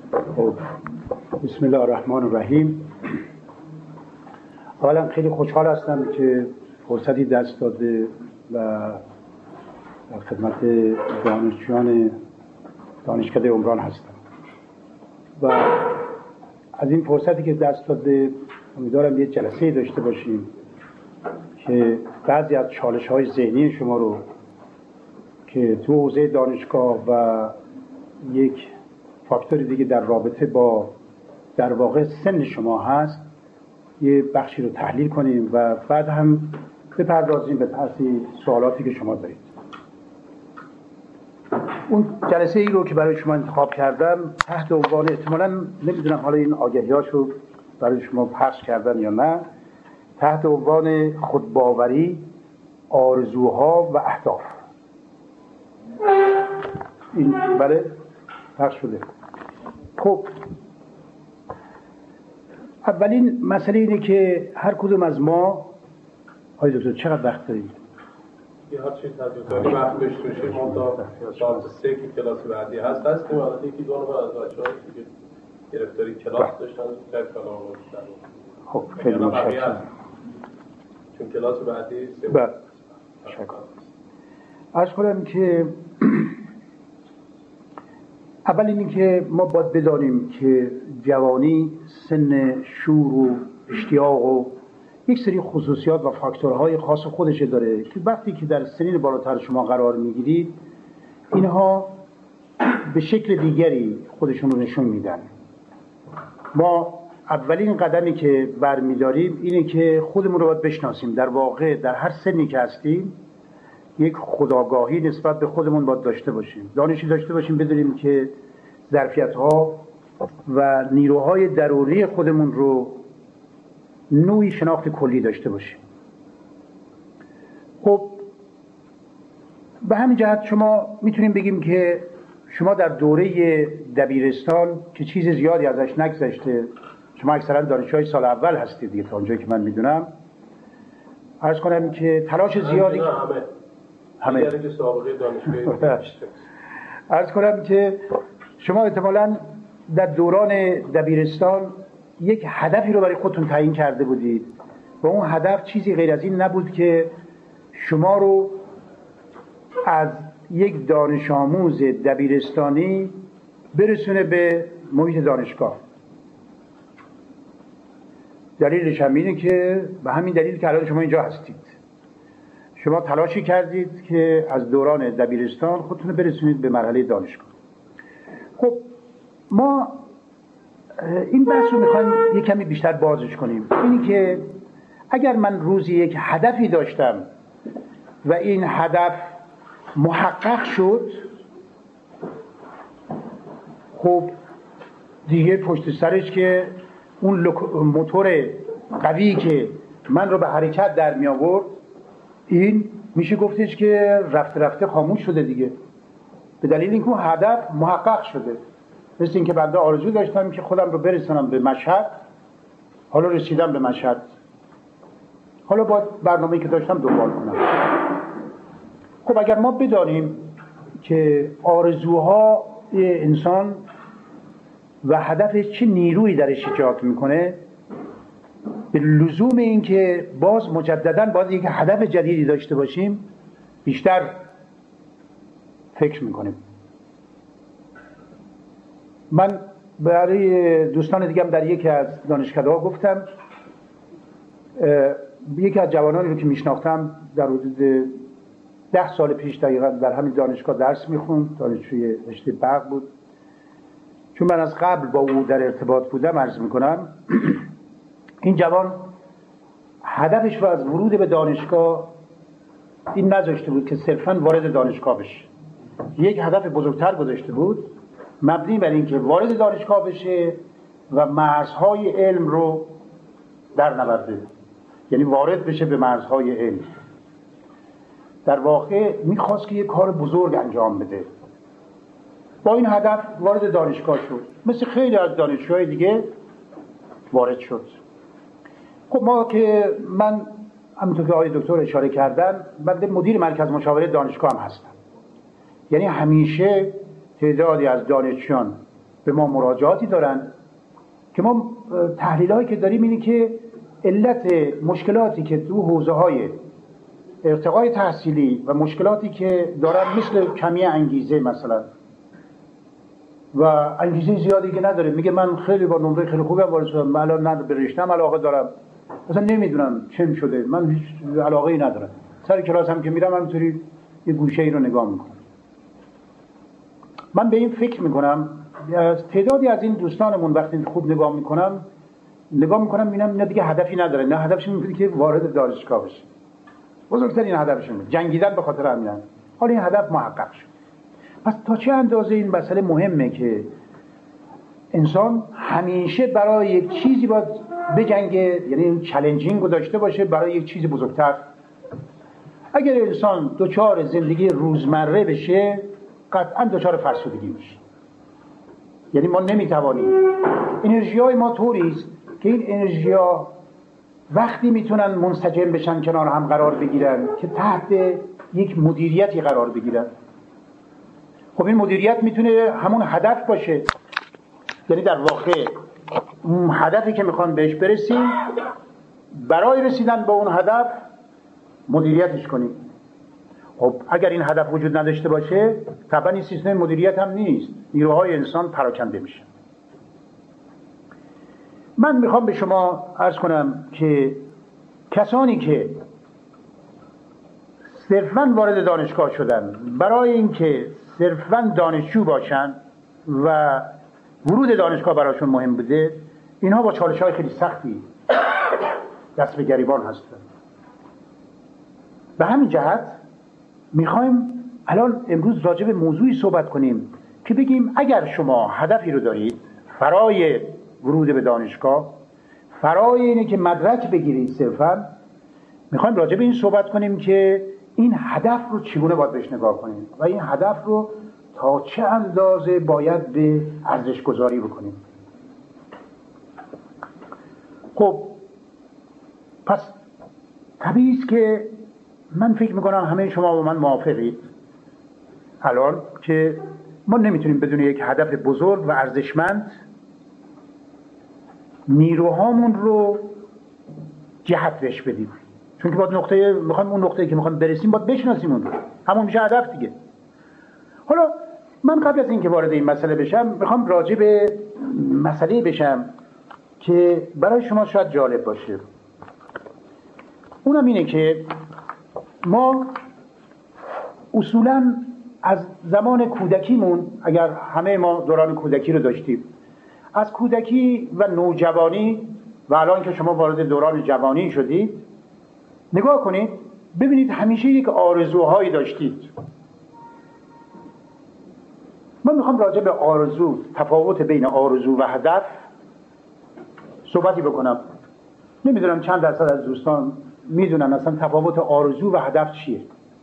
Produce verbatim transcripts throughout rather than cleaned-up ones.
خب بسم الله الرحمن الرحیم. اولا خیلی خوشحال هستم که فرصتی دست داده و در خدمت دانشجویان دانشکده عمران هستم و از این فرصتی که دست داده امیدوارم یه جلسه داشته باشیم که بعضی از چالش‌های ذهنی شما رو که تو حوزه دانشگاه و یک فاکتور دیگه در رابطه با در واقع سن شما هست یه بخشی رو تحلیل کنیم و بعد هم بپردازیم به طرحی سوالاتی که شما دارید. اون جلسه ای رو که برای شما انتخاب کردم تحت عنوان، احتمالاً نمیدونم حالا این آگهیاشو برای شما پخش کردن یا نه، تحت عنوان خودباوری، آرزوها و اهداف. این بله پخش شده. خب اولین مسئله اینه که هر کدوم از ما، آقای دکتر چقدر وقت داریم؟ یه هر چیز تدریجی وقت داشته باشیم. ما تا ساعت سه که کلاس بعدی هست هستیم. البته یکی دو نفر از بچه‌ها که گرفتاری کلاس داشتن در کلام داشتن. خب خیلی متشکرم. چون کلاس بعدی سه بله تشکر. عرض کنم که اول اینی که ما باید بدانیم که جوانی سن شور و اشتیاق و یک سری خصوصیات و فاکتورهای خاص خودش داره که وقتی که در سنین بالاتر شما قرار میگیرید اینها به شکل دیگری خودشون رو نشون میدن. ما اولین قدمی که برمیداریم اینه که خودمون رو باید بشناسیم. در واقع در هر سنی که هستیم یک خودآگاهی نسبت به خودمون باید داشته باشیم، دانشی داشته باشیم، بدونیم که ظرفیت‌ها و نیروهای درونی خودمون رو نوعی شناخت کلی داشته باشیم. خب به همین جهت شما میتونیم بگیم که شما در دوره دبیرستان که چیز زیادی ازش نگذشته، شما اکثرا دانشجوی سال اول هستید دیگه تا اونجایی که من میدونم، عرض کنم که تلاش زیادی همه همه همه که سابقه دانشگاهی عرض کنم که شما احتمالاً در دوران دبیرستان یک هدفی رو برای خودتون تعیین کرده بودید و اون هدف چیزی غیر از این نبود که شما رو از یک دانش آموز دبیرستانی برسونه به محیط دانشگاه. دلیلش هم اینه که به همین دلیل که الان شما اینجا هستید. شما تلاشی کردید که از دوران دبیرستان خودتون رو برسونید به مرحله دانشگاه. خب ما این بحث رو میخوایم یک کمی بیشتر بازش کنیم. اینی که اگر من روزی یک هدفی داشتم و این هدف محقق شد، خب دیگه پشت سرش که اون موتور قوی که من رو به حرکت در می آورد این میشه گفتش که رفته رفته خاموش شده دیگه، به دلیل اینکه اون هدف محقق شده. مثل اینکه بنده آرزو داشتم که خودم رو برسونم به مشهد، حالا رسیدم به مشهد، حالا با برنامه‌ای که داشتم دنبال کنم. خب اگر ما بدانیم که آرزوها انسان و هدفش چه نیرویی درش ایجاد میکنه، به لزوم این که باز مجددا باید یک هدف جدیدی داشته باشیم بیشتر فکر میکنیم. من برای دوستان دیگم در یکی از دانشکده‌ها گفتم، یکی از جوانانی رو که میشناختم در حدود ده سال پیش دقیقا در همین دانشگاه درس میخوند، دانشجوی رشته برق بود. چون من از قبل با او در ارتباط بودم عرض میکنم این جوان هدفش رو از ورود به دانشگاه این نذاشته بود که صرفاً وارد دانشگاه بشه، یک هدف بزرگتر گذاشته بود مبنی بر این که وارد دانشگاه بشه و مرزهای علم رو در نورده، یعنی وارد بشه به مرزهای علم. در واقع میخواست که یک کار بزرگ انجام بده. با این هدف وارد دانشگاه شد، مثل خیلی از دانشجوهای دیگه وارد شد. خب ما که من همونطور که آقای دکتر اشاره کردن، من مدیر مرکز مشاوره دانشگاه هم هستم، یعنی همیشه تعدادی از دانشجویان به ما مراجعاتی دارن که ما تحلیل هایی که داریم اینه که علت مشکلاتی که تو حوزه های ارتقای تحصیلی و مشکلاتی که دارن مثل کمی انگیزه مثلا و انگیزه زیادی که نداره، میگه من خیلی با نمره خیلی خوبم وارد شدم، الان نه به رشته‌ام علاقه دارم، مثلا نمیدونم چه شده، من هیچ علاقه ای ندارم، سر کلاس هم که میرم همینطوری یه گوشه ای رو نگاه میکنم. من به این فکر میکنم از تعدادی از این دوستانمون وقتی خوب نگاه میکنم نگاه میکنم میبینم اینا دیگه هدفی نداره، نه هدفشون اینه که وارد دانشگاه بشه، بزرگترین هدفشون جنگیدن به خاطر همینن. حالا این هدف محقق شد، پس تا چه اندازه این مسئله مهمه که انسان همیشه برای یک چیزی باید بجنگه، یعنی این چالنجینگ رو داشته باشه برای یک چیز بزرگتر. اگر انسان دوچار زندگی روزمره بشه قطعا دوچار فرسودگی میشه. یعنی ما نمیتوانیم، انرژی های ما طوری است که این انرژی ها وقتی میتونن منسجم بشن کنار هم قرار بگیرن که تحت یک مدیریتی قرار بگیرن. خب این مدیریت میتونه همون هدف باشه، یعنی در واقع اون هدفی که میخوان بهش برسیم برای رسیدن به اون هدف مدیریتش کنیم. خب اگر این هدف وجود نداشته باشه طبعا این سیستم مدیریت هم نیست، نیروهای انسان پراکنده میشه. من میخوام به شما عرض کنم که کسانی که صرفاً وارد دانشگاه شدن برای اینکه صرفاً دانشجو باشن و ورود دانشگاه براشون مهم بوده، اینها با چالش‌های خیلی سختی دست به گریبان هستن. به همین جهت میخوایم الان امروز راجع به موضوعی صحبت کنیم که بگیم اگر شما هدفی رو دارید فرای ورود به دانشگاه، فرای اینه که مدرک بگیرید، صرفاً میخوایم راجع به این صحبت کنیم که این هدف رو چگونه باید بهش نگاه کنیم و این هدف رو تا چه اندازه باید به ارزش گذاری بکنیم. خب پس طبیعی است که من فکر میکنم همه شما با من موافقید الان که ما نمیتونیم بدون یک هدف بزرگ و ارزشمند نیروهامون رو جهت بهش بدیم، چون که باید نقطه میخوایم اون نقطه‌ای که میخوایم برسیم باید بشناسیم اون رو، همون میشه هدف دیگه. حالا من قبل از اینکه وارد این مسئله بشم میخوام راجع به مسئله بشم که برای شما شاید جالب باشه. اونم اینه که ما اصولاً از زمان کودکیمون، اگر همه ما دوران کودکی رو داشتیم، از کودکی و نوجوانی و الان که شما وارد دوران جوانی شدید نگاه کنید ببینید همیشه یک آرزوهایی داشتید. من میخوام راجع به آرزو، تفاوت بین آرزو و هدف صحبتی بکنم. نمیدونم چند درصد از دوستان میدونن اصلا تفاوت آرزو و هدف چیه.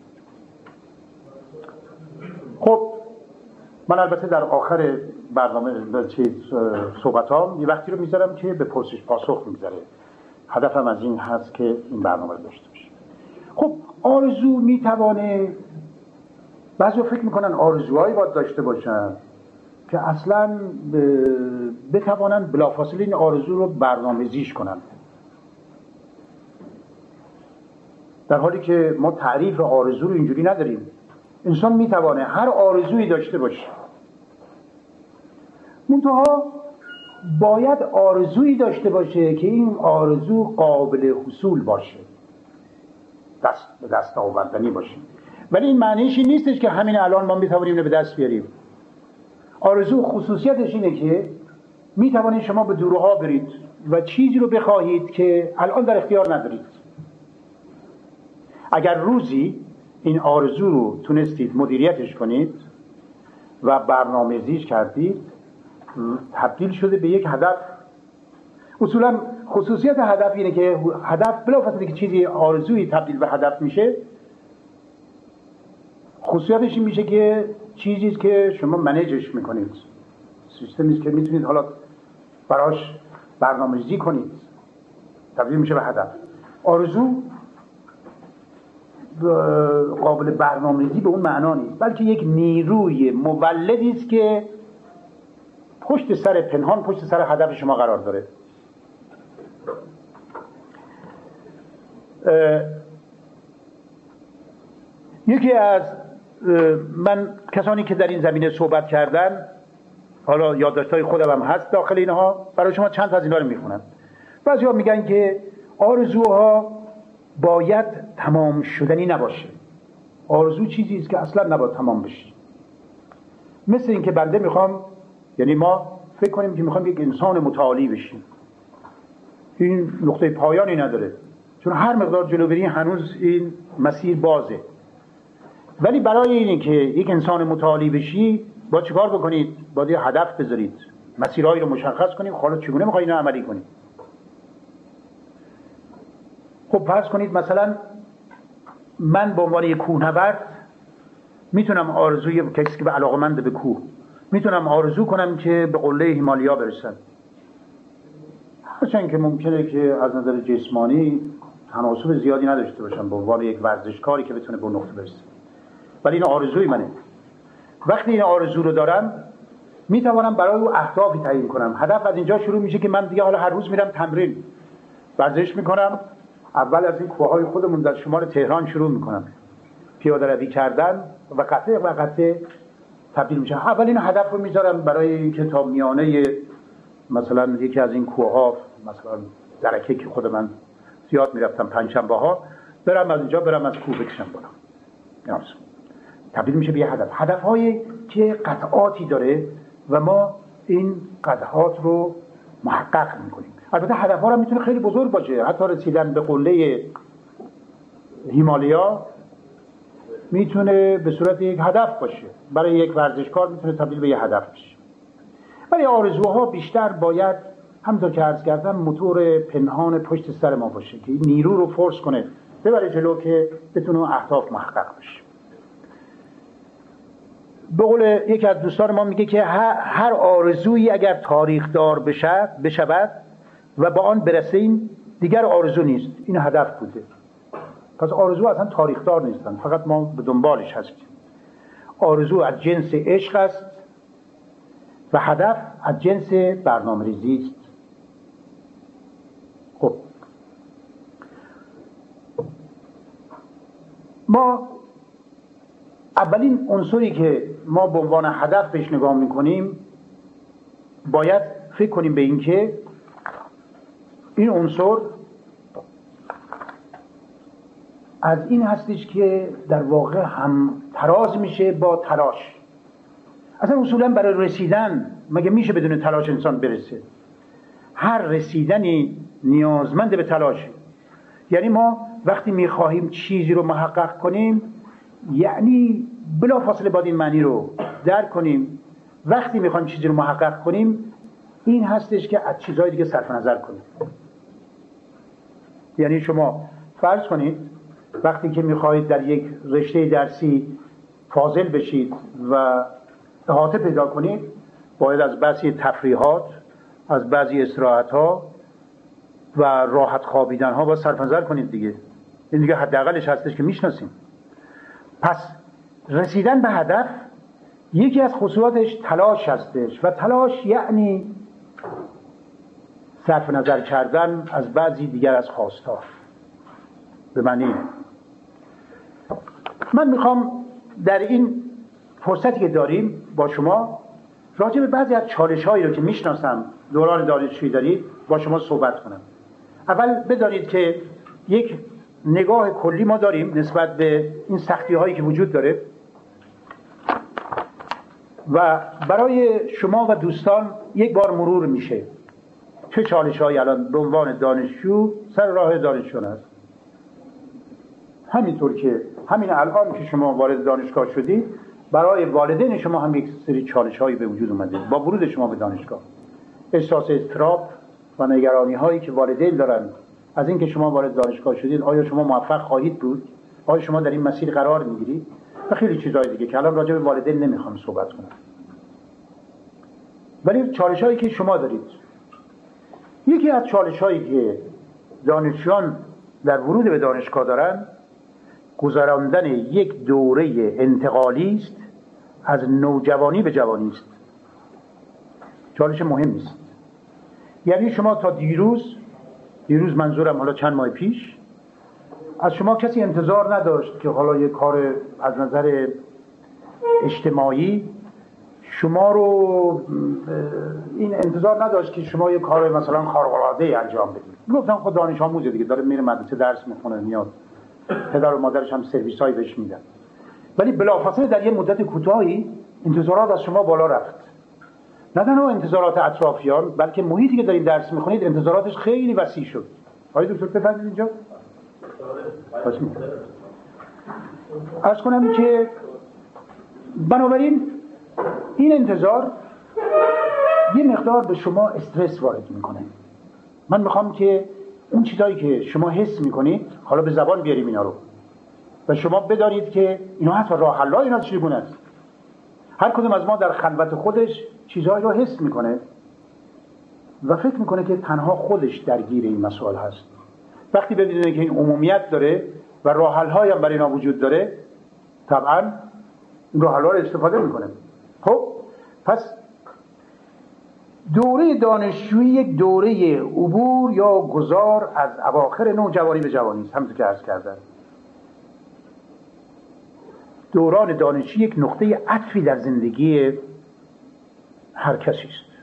خب من البته در آخر برنامه صحبتام یه وقتی رو میذارم که به پرسش پاسخ میذاره. هدفم از این هست که این برنامه رو داشته باشه. خب آرزو میتوانه، بعضی فکر میکنن آرزوهایی باید داشته باشن که اصلا بتوانن بلافاصله این آرزو رو برنامه‌ریزیش کنن، در حالی که ما تعریف آرزو رو اینجوری نداریم. انسان میتوانه هر آرزویی داشته باشه، منتها باید آرزویی داشته باشه که این آرزو قابل حصول باشه، دست به دست آوردنی باشه. ولی این معنیش این نیستش که همین الان ما میتوانیم اینو به دست بیاریم. آرزو خصوصیتش اینه که میتوانید شما به دورها برید و چیزی رو بخواهید که الان در اختیار ندارید. اگر روزی این آرزو رو تونستید مدیریتش کنید و برنامه‌ریزیش کردید، تبدیل شده به یک هدف. اصولا خصوصیت هدف اینه که هدف بلافاصله که چیزی آرزویی تبدیل به هدف میشه، خصوصیتش این میشه که چیزیست که شما منیجش میکنید، سیستمیست که میتونید حالا براش برنامه‌ریزی کنید، تبدیل میشه به هدف. آرزو قابل برنامه‌ریزی به اون معنا نیست، بلکه یک نیروی مولدی است که پشت سر پنهان، پشت سر هدف شما قرار داره. یکی از من کسانی که در این زمینه صحبت کردن، حالا یادداشت‌های خودم هم هست داخل اینها، برای شما چند تا از اینا رو میخونم. بعضی‌ها میگن که آرزوها باید تمام شدنی نباشه. آرزو چیزی است که اصلا نباید تمام بشه. مثل این که بنده میخوام، یعنی ما فکر کنیم که میخوام یک انسان متعالی بشیم، این نقطه پایانی نداره، چون هر مقدار جلو بریم هنوز این مسیر بازه. ولی برای اینه که یک انسان متعالی بشی با چیکار بکنید؟ باید یه هدف بذارید، مسیرهایی رو مشخص کنید. حالا چگونه میخواید اینو عملی کنید؟ خب فرض کنید مثلا من به عنوان یک کوهنورد میتونم آرزوی کسی که به علاقه‌مند به کوه، میتونم آرزو کنم که به قله هیمالیا برسم، هرچند که ممکنه که از نظر جسمانی تناسب زیادی نداشته باشم به عنوان یک ورزشکاری که بتونه به اون نقطه برسه، ولی این آرزوی منه. وقتی این آرزو رو دارم میتوانم برای او اهدافی تعیین کنم. هدف از اینجا شروع میشه که من دیگه حالا هر روز میرم تمرین، ورزش میکنم. اول از این کوههای خودمون در شمال تهران شروع میکنم، پیاده روی کردن و قطعه و قطعه تبدیل میشه. اول این هدف رو میذارم برای اینکه تا میانه مثلا یکی از این کوهها، مثلا درکه که خود من زیاد میرفتم پنجشنبه ها، برم از اینجا برم از کوه بکشم بالا، یعنی تبدیل میشه به یه هدف. هدفهایی که قطعاتی داره و ما این قطعات رو محقق میکنیم. البته هدفها هم میتونه خیلی بزرگ باشه، حتی رسیدن به قله هیمالیا میتونه به صورت یک هدف باشه، برای یک ورزشکار میتونه تبدیل به یه هدف بشه. ولی آرزوها بیشتر باید همونطور که عرض کردم موتور پنهان پشت سر ما باشه که نیرو رو فورس کنه ببره جلو که بتونه اهداف محقق بشه. به قول یکی از دوستان ما میگه که هر آرزویی اگر تاریخ دار بشه بشود و با آن برسیم دیگر آرزو نیست، این هدف بوده. پس آرزو اصلا تاریخ دار نیستن، فقط ما به دنبالش هستیم. آرزو از جنس عشق است و هدف از جنس برنامه‌ریزی است. خب ما اولین عنصری که ما به عنوان هدف بهش نگاه میکنیم باید فکر کنیم به این که این عنصر از این هستش که در واقع هم تراز میشه با تلاش. اصلا اصولا برای رسیدن مگه میشه بدون تلاش انسان برسه؟ هر رسیدنی نیازمند به تلاشه. یعنی ما وقتی میخواهیم چیزی رو محقق کنیم، یعنی بلا فاصله باید این معنی رو درک کنیم. وقتی میخوایم چیزی رو محقق کنیم این هستش که از چیزهای دیگه صرف نظر کنیم. یعنی شما فرض کنید وقتی که میخواهید در یک رشته درسی فاضل بشید و احاطه پیدا کنید، باید از بعضی تفریحات، از بعضی استراحت‌ها و راحت خوابیدن‌ها باید صرف نظر کنید دیگه. این دیگه حداقلش هستش که میشناسیم. پس رسیدن به هدف یکی از خصوصاتش تلاش هستش و تلاش یعنی صرف نظر کردن از بعضی دیگر از خواستها. به معنی من میخوام در این فرصتی که داریم با شما راجع به بعضی از چالش هایی رو که میشناسم دوران دانشجویی دارید با شما صحبت کنم. اول بدانید که یک نگاه کلی ما داریم نسبت به این سختی هایی که وجود داره و برای شما و دوستان یک بار مرور میشه چه چالش هایی الان به عنوان دانشجو سر راه دانشجو هست. همینطور که همین الان که شما وارد دانشگاه شدید، برای والدین شما هم یک سری چالش هایی به وجود اومده با ورود شما به دانشگاه. احساس اضطراب و نگرانی هایی که والدین دارن از اینکه شما وارد دانشگاه شدید، آیا شما موفق خواهید بود؟ آیا شما در این مسیر قرار میگیرید؟ و خیلی چیزهای دیگه که الان راجع به والدین نمیخوام صحبت کنم. ولی چالش هایی که شما دارید، یکی از چالش هایی که دانشجویان در ورود به دانشگاه دارن گذراندن یک دوره انتقالی است، از نوجوانی به جوانی است. چالش مهم است. یعنی شما تا دیروز دیروز منظورم حالا چند ماه پیش از شما کسی انتظار نداشت که حالا یک کار از نظر اجتماعی شما رو این انتظار نداشت که شما یک کار مثلا خارق‌العاده انجام بدید. گفتم خود دانش آموزه دیگه، داره میره مدرسه درس میخونه میاد، پدر و مادرش هم سرویسایی بهش میدن. ولی بلافاصله در یه مدت کوتاهی انتظارات از شما بالا رفت. نه تنها انتظارات اطرافیان بلکه محیطی که دارید درس میخونید انتظاراتش خیلی وسیع شد. آقای دکتر بفرمایید اینجا. عرض کنم که بنابراین این انتظار یه مقدار به شما استرس وارد میکنه. من میخوام که اون چیزایی که شما حس میکنید حالا به زبان بیاریم اینا رو و شما بدانید که اینا حتی راه حل اینا چگونه است. هر کدوم از ما در خلوت خودش چیزهایی رو حس میکنه و فکر میکنه که تنها خودش درگیر این مسائل هست. وقتی ببینه که این عمومیت داره و راه حل‌هایی هم برای اینا وجود داره، طبعاً این راه حل‌ها رو استفاده میکنه. خب پس دوره دانشجویی یک دوره عبور یا گذار از اواخر نوجوانی به جوانی است. همونطور که عرض کردم دوران دانشجویی یک نقطه عطفی در زندگی هر کسی است.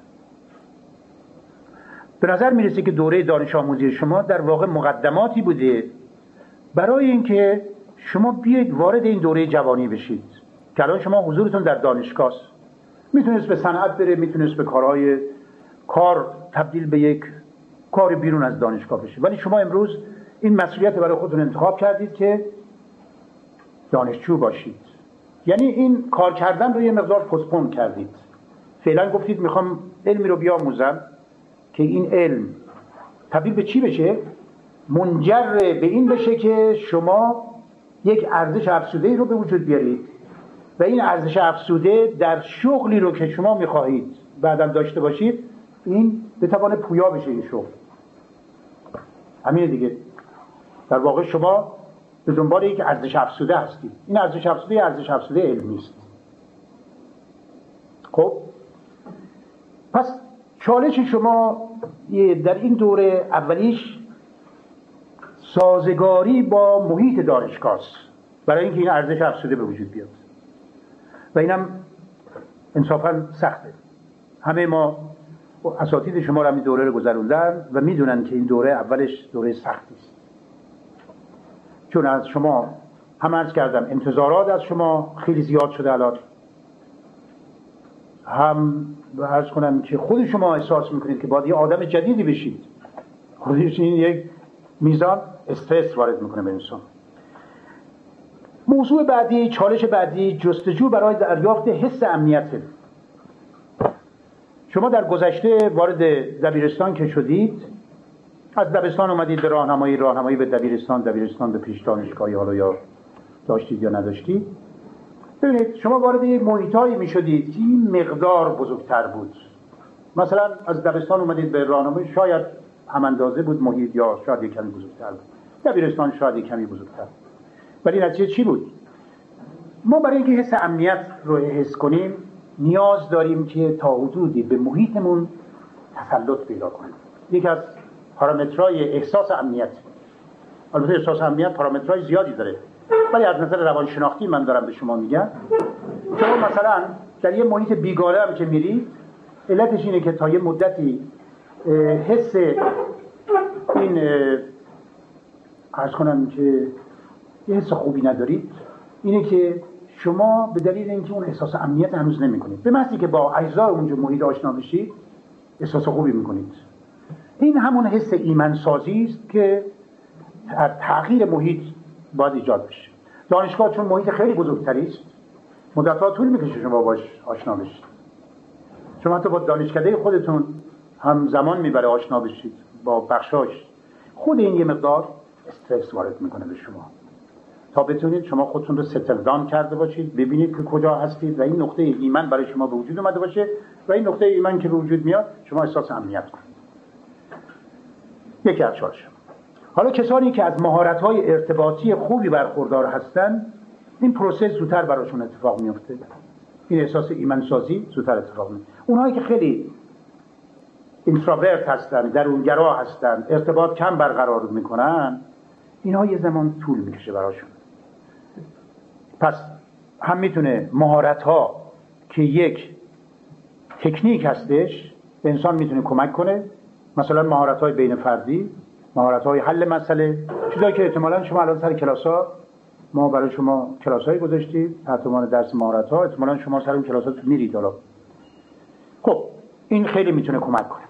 به نظر میرسه که دوره دانش آموزی شما در واقع مقدماتی بوده برای اینکه شما بیاید وارد این دوره جوانی بشید که الان شما حضورتون در دانشگاه است. میتونست به صنعت بره، میتونست به کارهای کار تبدیل به یک کار بیرون از دانشگاه بشه، ولی شما امروز این مسئولیت برای خودتون انتخاب کردید که دانشجو باشید. یعنی این کار کردن رو یه مقدار پستپون کردید. فعلا گفتید میخوام علمی رو بیاموزم که این علم تبدیل به چی بشه؟ منجر به این بشه که شما یک ارزش افزوده رو به وجود بیارید و این ارزش افزوده در شغلی رو که شما میخواهید بعدم داشته باشید این بتوانه پویا بشه این شغل. همینه دیگه. در واقع شما به دنبال یک ارزش افزوده هستید. این ارزش افزوده ارزش افزوده علمی است. خب پس چالش شما در این دوره اولیش سازگاری با محیط دانشگاه است برای اینکه این ارزش افزوده به وجود بیاد و اینم انصافا سخته. همه ما اساتید شما رو هم این دوره رو گذروندن و میدونن که این دوره اولش دوره سختی است، چون از شما هم عرض کردم انتظارات از شما خیلی زیاد شده الان، هم عرض کنم که خود شما احساس میکنید که باید یه آدم جدیدی بشید. خودش این یک میزان استرس وارد میکنه به انسان. موضوع بعدی، چالش بعدی جستجو برای دریافت حس امنیته. شما در گذشته وارد دبیرستان که شدید، از دبستان اومدید به راهنمایی، راهنمایی به دبیرستان، دبیرستان به پیش دانشگاهی، حالا یا داشتید یا نداشتید. ببینید شما وارد یک محیطایی میشدید که این مقدار بزرگتر بود. مثلا از دبستان اومدید به راهنمایی، شاید هم اندازه بود محیط یا شاید یک کمی بزرگتر بود. دبیرستان شاید یک کمی بزرگتر. ولی نتیجه چی بود؟ ما برای اینکه حس امنیت رو حس کنیم نیاز داریم که تا حدودی به محیطمون تسلط پیدا کنیم. یکی از پارامترهای احساس امنیت، البته احساس امنیت پارامترهای زیادی داره، ولی از نظر روانشناختی من دارم به شما میگم. شما مثلا در یه محیط بیگانه هم که میرید، علتش اینه که تا یه مدتی حس این عرض کنم که یه حس خوبی ندارید، اینه که شما به دلیل اینکه اون احساس امنیت هنوز نمی کنید. به محضی که با اجزای اونجا محیط آشنا بشید احساس خوبی میکنید. این همون حس ایمنسازی است که تغییر محیط باید ایجاد بشه. دانشگاه چون محیط خیلی بزرگتری است، مدت‌ها طول میکشه شما باش آشنا بشید. شما حتی با دانشکده خودتون هم زمان میبره آشنا بشید با بخشاش. خود این یه مقدار استرس وارد میکنه به شما تا بتونید شما خودتون رو ستل دان کرده باشید، ببینید که کجا هستید و این نقطه ایمن برای شما به وجود اومده باشه و این نقطه ایمن که به وجود میاد شما احساس امنیت کنید. یکی از چالش. حالا کسانی که از مهارت‌های ارتباطی خوبی برخوردار هستن، این پروسه زودتر براشون اتفاق میفته. این احساس ایمن‌سازی زودتر اتفاق میفته. اونهایی که خیلی اینتراورت هستن، درونگرا هستن، ارتباط کم برقرار میکنن، اینها یه زمان طول میکشه براشون. پس هم میتونه مهارت ها که یک تکنیک هستش به انسان میتونه کمک کنه، مثلا مهارت های بین فردی، مهارت های حل مسئله، چیزایی که احتمالاً شما الان سر کلاس ها ما برای شما کلاس هایی گذاشتیم تحت عنوان درس مهارت ها، احتمالاً شما سر اون کلاس ها میرید. حالا خب این خیلی میتونه کمک کنه.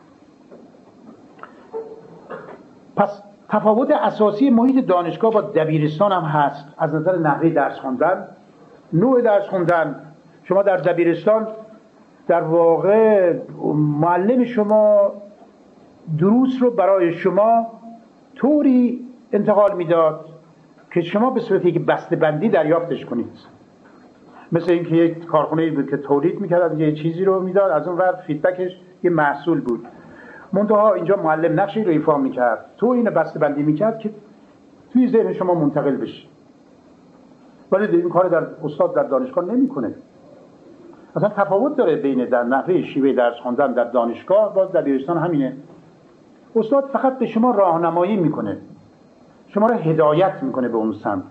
پس تفاوت اساسی محیط دانشگاه با دبیرستان هم هست از نظر نحوه درس خوندن، نوع درس خوندن. شما در دبیرستان در واقع معلم شما دروس رو برای شما طوری انتقال میداد که شما به صورتی که بسته بندی دریافتش کنید. مثل اینکه یک کارخانه‌ای بود که تولید میکرد، یه چیزی رو میداد، از اون ور فیدبکش یه محصول بود. منتها اینجا معلم نقشی رو ایفا میکرد، تو اینو بسته بندی میکرد که توی ذهن شما منتقل بشه. ولی این کار در استاد در دانشگاه نمیکنه. اصلا تفاوت داره بین در نحوه شیوه درس خواندن در دانشگاه باز دبیرستان همینه. استاد فقط به شما راهنمایی میکنه، شما رو هدایت میکنه به اون سمت،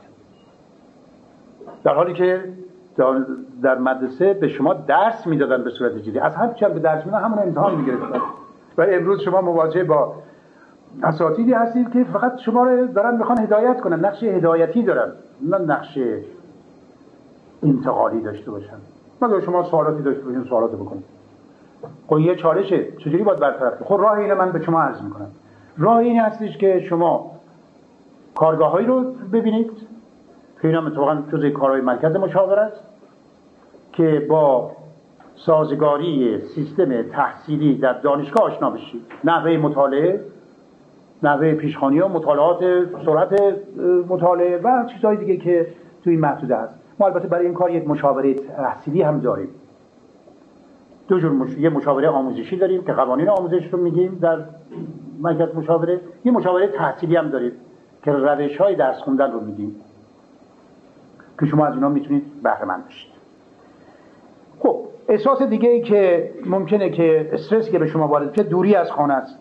در حالی که در مدرسه به شما درس میدادن به صورت جدی. از هر چی به درس میدادن همون امتحان میگرفتن. ولی امروز شما مواجه با اساتیدی هستید که فقط شما رو دارن میخوان هدایت کنن، نقش هدایتی دارن، نه نقش انتقالی داشته باشن. مگر شما سوالاتی داشته باشین سوالات بکنید. خب یه چالشه، چجوری باید برطرف کنید؟ خب راه اینو من به شما عرض میکنم. راه این هستش که شما کارگاهایی رو ببینید که اینا اتفاقاً جزء کارهای مرکز مشاوره است که با سازگاری سیستم تحصیلی در دانشگاه آشنا بشید. نحوه مطالعه، نحوه پیشخوانی و مطالعات، سرعت مطالعه و چیزهای دیگه که توی این محدوده است. ما البته برای این کار یک مشاوره تحصیلی هم داریم. دو جور مش... یه مشاوره آموزشی داریم که قوانین آموزش رو میگیم در مرکز مشاوره، یه مشاوره تحصیلی هم داریم که روش‌های درس خوندن رو میگیم که شما از اینا میتونید بهره مند بشید. خب احساس دیگه ای که ممکنه که استرسی که به شما وارد بشه دوری از خانه است.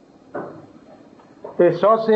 احساس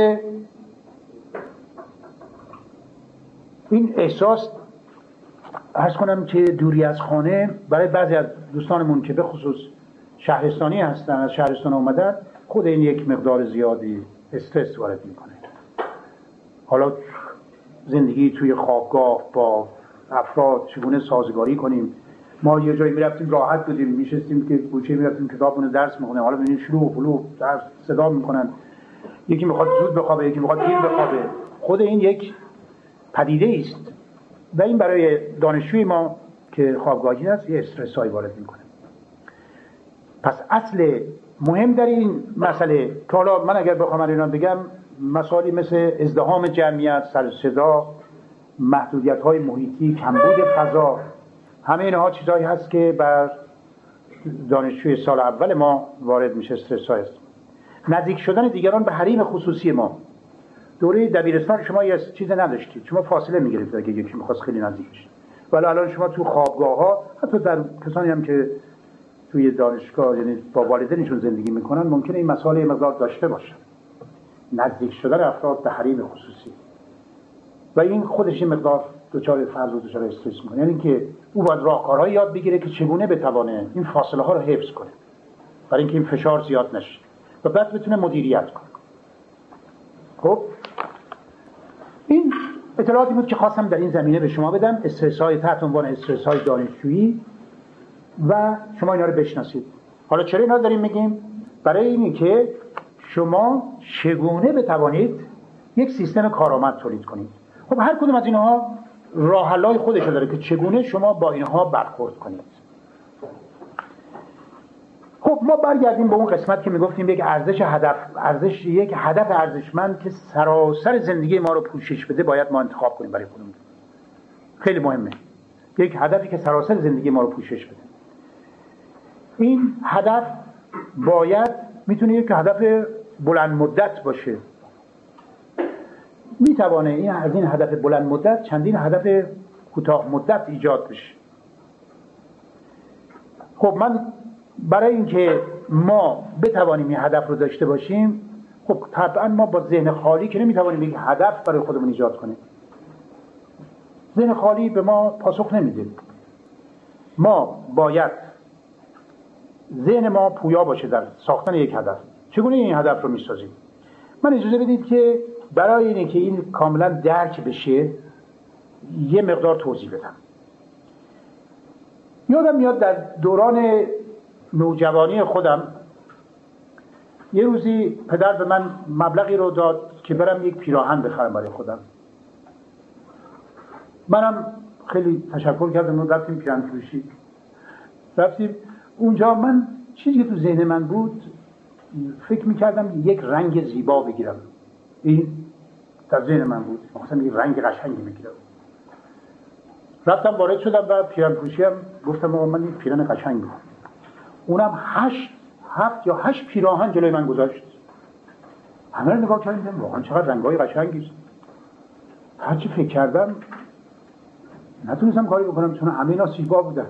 این احساس عرض کنم که دوری از خانه برای بعضی از دوستانمون که به خصوص شهرستانی هستن، از شهرستان اومدن، خود این یک مقدار زیادی استرس وارد میکنه. حالا زندگی توی خوابگاه با افراد چگونه سازگاری کنیم. ما یه جایی میرفتیم راحت بودیم، میشستیم که کوچه میرفتیم کتابمون درس میخونیم، حالا ببینید شلوغ پلوغ درس صدا میکنن، یکی میخواد زود بخوابه، یکی میخواد دیر بخوابه. خود این یک پدیده است و این برای دانشجوی ما که خوابگاهی هست یه استرسای وارد میکنه. پس اصل مهم در این مسئله که حالا من اگر بخوام اینا بگم، مسائلی مثل ازدحام جمعیت، سر و صدا، محدودیت‌های محیطی، کمبود فضا، همه اینها چیزایی هست که بر دانشجوی سال اول ما وارد میشه. استرس‌های است. نزدیک شدن دیگران به حریم خصوصی ما. دوره دبیرستان شما یه چیز نداشتید، شما فاصله میگرفتید اگه یکی می‌خواست خیلی نزدیک بشه. ولی الان شما تو خوابگاه‌ها، حتی در کسانی هم که توی دانشگاه یعنی با والدینشون زندگی میکنن، ممکنه این مسائل مقدار داشته باشه، نزدیک شدن افراد به حریم خصوصی، و این خودش این مقدار دچار فرض و دچار استرس میکنه. یعنی که او باید راهکارهایی یاد بگیره که چگونه بتوانه این فاصله ها رو حفظ کنه برای اینکه این فشار زیاد نشه و بعد بتونه مدیریت کنه. خب این اطلاعاتی بود که خواستم در این زمینه به شما بدم، استرس های تحت عنوان استرس های دانشجویی، و شما اینا رو بشناسید. حالا چرا اینا داریم میگیم؟ برای اینی که شما چگونه بتوانید یک سیستم کارآمد تولید کنید. خب هر کدوم از اینها راه حل‌های خودش داره که چگونه شما با اینها برخورد کنید. خب ما برگردیم به اون قسمت که میگفتیم یک ارزش هدف، ارزش یک هدف ارزشمند که سراسر زندگی ما رو پوشش بده باید ما انتخاب کنیم برای خودمون. خیلی مهمه. یک هدفی که سراسر زندگی ما رو پوشش بده. این هدف باید میتونه یک هدف بلند مدت باشه. میتوانه این از این هدف بلند مدت چندین هدف کوتاه مدت ایجاد بشه. خب من برای اینکه ما بتوانیم این هدف رو داشته باشیم، خب طبعا ما با ذهن خالی که نمیتوانیم یک هدف برای خودمون ایجاد کنیم. ذهن خالی به ما پاسخ نمیده. ما باید ذهن ما پویا باشه در ساختن یک هدف. چگونه این هدف رو میسازیم؟ من اجازه بدید که برای اینکه این کاملا درک بشه یه مقدار توضیح بدم. یادم میاد در دوران نوجوانی خودم یه روزی پدر به من مبلغی رو داد که برم یک پیراهن بخرم برای خودم. منم خیلی تشکر کردم و رفتیم پیراهن فروشی. رفتیم اونجا، من چیزی که تو ذهن من بود فکر میکردم یک رنگ زیبا بگیرم. این در ذهن من بود، مثلا یک رنگ قشنگی بگیرم. رفتم وارد شدم و پیراهن فروشی هم گفتم آقا من این پیراهن قشنگ میخوام. اونم هشت هفت یا هشت پیراهن جلوی من گذاشت. همه رو نگاه کردم واقعا چقدر رنگای قشنگی است. هرچی فکر کردم نتونستم کاری بکنم چون همه اینا زیبا بودن.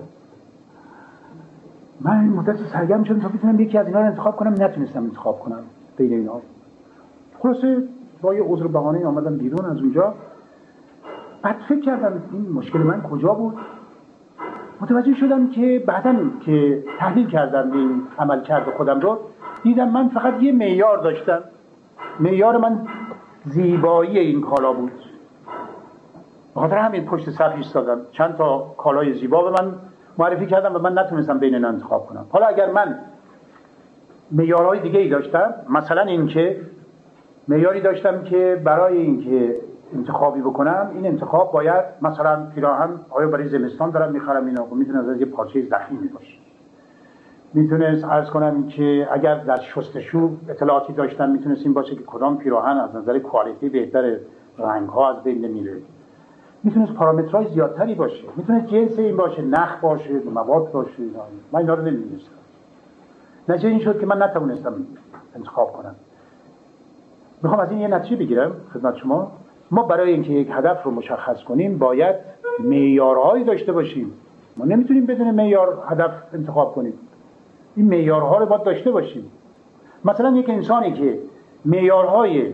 من این مدت سرگرم شدم تا بتونم یکی از اینا رو انتخاب کنم، نتونستم انتخاب کنم بین اینا. خلاصه با یه عذر و بهانه آمدم بیرون از اونجا. بعد فکر کردم این مشکل من کجا بود. متوجه شدم که بعداً که تحلیل کردم این عمل کرده خودم رو، دیدم من فقط یه معیار داشتم. معیار من زیبایی این کالا بود. بخاطر همین پشت صف ایستادم، چند تا کالای زیبا به من معرفی کردم و من نتونستم بین اینا انتخاب کنم. حالا اگر من معیارهای دیگه ای داشتم، مثلا این که معیاری داشتم که برای اینکه انتخابی بکنم این انتخاب باید مثلا پیراهن آیا برای زمستان دارم میخرم اینا، میتونه از یه پارچه ضخیمی باشه. میتونست عرض کنم که اگر در شستشو اطلاعاتی داشتم میتونست این باشه که کدام پیراهن از نظر کوالیتی بهتر، رنگ‌ها از بین نمیره. میتونست پارامترهای زیادتری باشه، میتونست جنس این باشه، نخ باشه، مواد باشه. من اینا رو نمیدونستم. نتیجه این شد که من نتونستم انتخاب کنم. میخوام از این یه نتیجه بگیرم خدمت شما. ما برای اینکه یک هدف رو مشخص کنیم باید معیارهایی داشته باشیم. ما نمیتونیم بدون معیار هدف انتخاب کنیم. این معیارها رو باید داشته باشیم. مثلا یک انسانی که معیارهای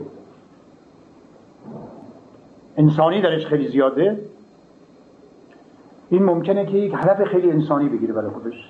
انسانی درش خیلی زیاده، این ممکنه که یک هدف خیلی انسانی بگیره برای خودش.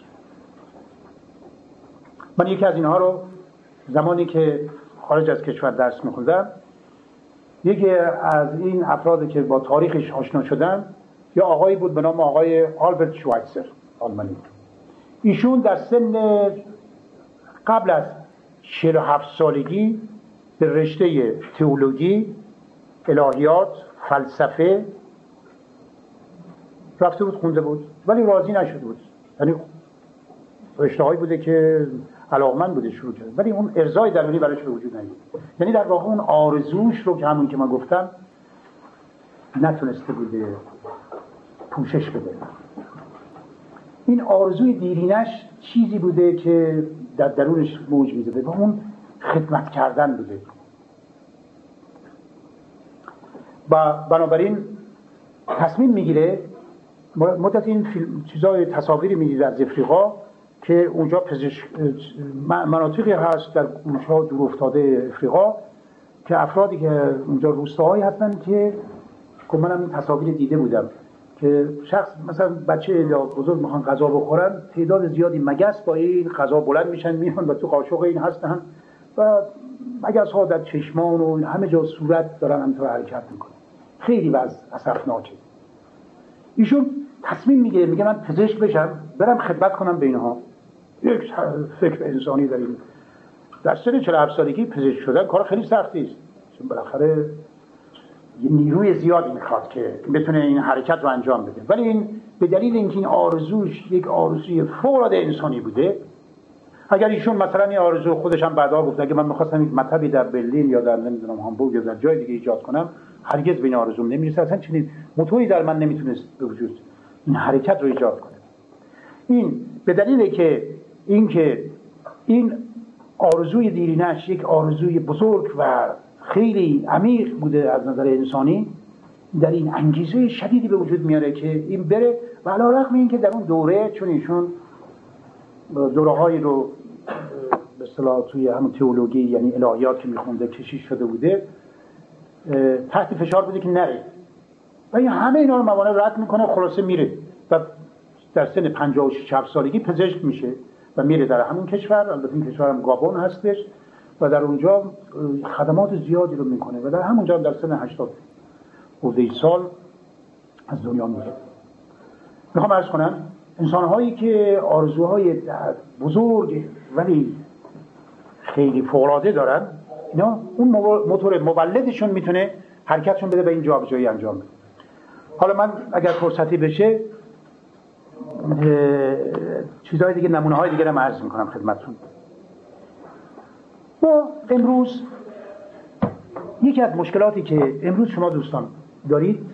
من یکی از اینها رو زمانی که خارج از کشور درس می‌خوندم، یکی از این افرادی که با تاریخش آشنا شدم یا آقایی بود به نام آقای آلبرت شوایتزر، آلمانی. ایشون در سن قبل از چهل و هفت سالگی به رشته تئولوژی، الهیات، فلسفه رفته بود، خونده بود، ولی راضی نشده بود. یعنی رشته‌هایی بوده که علاقمند بوده شروع کرد، ولی اون ارضای درونی براش به وجود نیامد. یعنی در واقع اون آرزوش رو که همون که من گفتم نتونسته بوده پوشش بده. این آرزوی دیرینش چیزی بوده که در درونش موج می‌زده و اون خدمت کردن بوده. و بنابراین تصمیم میگیره، مدت این فیلم چیزای تصاویری میدید از افریقا که اونجا پزشک مناطقی هست در گوشه‌ها دور افتاده افریقا که افرادی که اونجا روستاهایی هستن که که منم این تصاویر دیده بودم که شخص مثلا بچه یا بزرگ میخوان غذا بخورن، تعداد زیادی مگس با این غذا بلند میشن میان و تو قاشق این هستن و مگس ها در چشمان و همه جا صورت دارن همینطور حرکت میکنن. خیلی وضع اسفناکه. ایشون تصمیم میگیره، میگه من پزشک بشم، برم خدمت کنم به اینها. یک فکر انسانی داریم. در سن چهل و هفت سالگی پزشک شدن کار خیلی سختی است، چون بالاخره یه نیروی زیادی میخواد که بتونه این حرکت رو انجام بده. ولی این به دلیل اینکه این آرزوش یک آرزوی فوق‌العاده انسانی بوده، اگر ایشون مثلا این آرزو خودش هم بعدا گفت اگه من می‌خواستم یک مطبی در برلین یا در نمیدونم هامبورگ یا در جای دیگه ایجاد کنم، هرگز به این آرزوم نمیرسه، اصلا چنین موتوری در من نمیتونست به وجود این حرکت رو ایجاد کنه. این به دلیل که این که این آرزوی دیرینش یک آرزوی بزرگ و خیلی عمیق بوده از نظر انسانی، در این انگیزه شدیدی به وجود میاره که این بره و علی رغم این که در اون دوره، چون ایشون دوره‌هایی رو اصطلاح توی همون تئولوژی یعنی الهیات که میخونده کشیش شده بوده، تحت فشار بوده که نره و این همه اینا رو موانع رد میکنه، خلاصه میره و در سن پنجاه و شش سالگی پزشک میشه و میره در همون کشور. البته این کشور هم گابون هستش و در اونجا خدمات زیادی رو میکنه و در همونجا در سن هشتاد خورده سال از دنیا میره. میخوام عرض کنم انسانهایی که آرزوهای بزرگ ولی خیلی فوق‌العاده دارن، اینا اون موتور مولدشون میتونه حرکتشون بده به این جابجایی انجام بده. حالا من اگر فرصتی بشه چیزهای دیگه، نمونه های دیگه رو عرض میکنم خدمتتون. ما امروز یکی از مشکلاتی که امروز شما دوستان دارید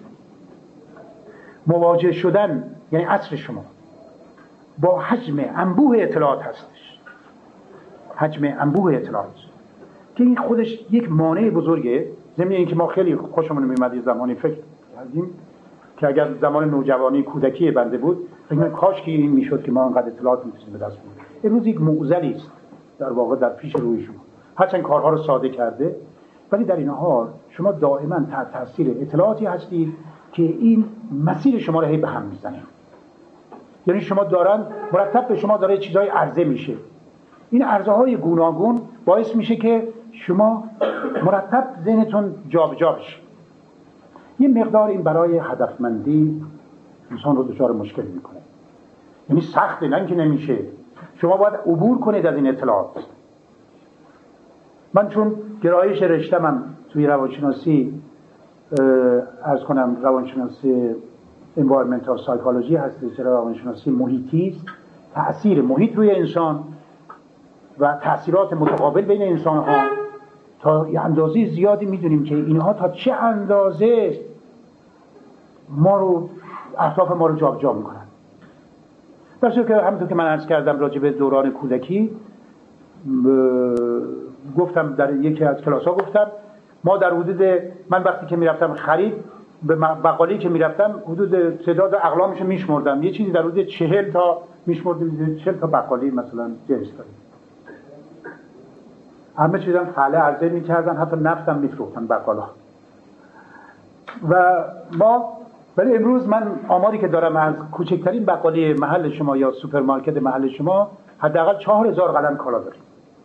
مواجه شدن، یعنی عصر شما با حجم انبوه اطلاعات هستش، حجم انبوه اطلاعات که این خودش یک مانع بزرگه. ضمن اینکه ما خیلی خوشمون میاد زمانی فکر کردیم که اگر زمان نوجوانی کودکی بنده بود فکر کنم کاش که این میشد که ما انقدر اطلاعات میتونیم به دست بیاریم. امروز یک معضلی است در واقع در پیش روی شما، هرچند کارها رو ساده کرده ولی در این حال شما دائما تحت تاثیر اطلاعاتی هستید که این مسیر شما رو هی به هم میزنه. یعنی شما دارن مرتب به شما داره چیزای عرضه میشه، این عرضه های گوناگون باعث میشه که شما مرتب ذهنتون جابجا بشه. یه مقدار این برای هدفمندی انسان رو دچار مشکل میکنه، یعنی سخته، نه اینکه نمیشه، شما باید عبور کنید از این اطلاعات. من چون گرایش رشته‌ام توی روانشناسی عرض کنم روانشناسی انوایرمنتال سایکولوژی هست، چرا روانشناسی محیطی است، تأثیر محیط روی انسان و تأثیرات متقابل بین انسان‌ها تا یه اندازه زیادی میدونیم که اینها تا چه اندازه ما رو اطراف ما رو جابجا میکنن. درسته که همونطور که من عرض کردم راجع به دوران کودکی گفتم در یکی از کلاس‌ها گفتم ما در حدود من وقتی که میرفتم خرید به بقالی که میرفتم حدود تعداد اقلامش میشمردم، یه چیزی در حدود چهل تا میشمردم، چهل تا بقالی مثلا جنس داریم. همه چیزم خاله عرضه میکردن، حتی نفتم میفروختن بقالا. و ما ولی امروز من آماری که دارم از کوچکترین بقالی محل شما یا سوپرمارکت محل شما حداقل چهار هزار قلم کالا داریم.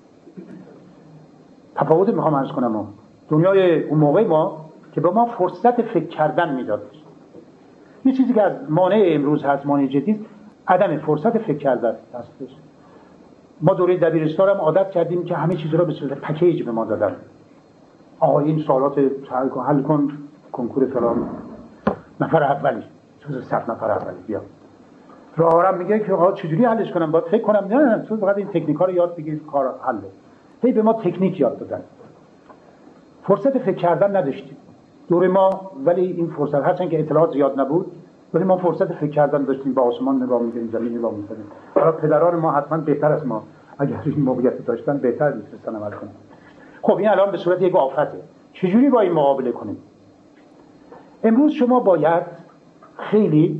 تفاوت میخوام عرض کنم ما دنیای اون موقع ما که به ما فرصت فکر کردن میداد. یه چیزی که از مانع امروز هست، مانع جدی، عدم فرصت فکر کردن هستش. ما دوره دبیرستان هم عادت کردیم که همه چیز رو به صورت پکیج به ما دادن. آقا این سوالات حل کن، حل کن کنکور فلان نفر اولی، جز صد نفر اولی بیا. راهرم میگه که آقا چجوری حلش کنم؟ باید فکر کنم. نه نه تو فقط این تکنیک‌ها رو یاد بگیر، کار حله. هی به ما تکنیک یاد دادن. فرصت فکر کردن نداشتیم دوره ما، ولی این فرصت هرچند که اطلاعات زیاد نبود ولی ما فرصت فکر کردن داشتیم، با آسمان نگاه می‌کردیم، زمین نگاه می‌کردیم. حالا پدران ما حتما بهتر از ما اگر این موقعیت داشتن بهتر می‌تونستن عمل کنن. خب این الان به صورت یک آفته. چجوری با این مقابله کنیم؟ امروز شما باید خیلی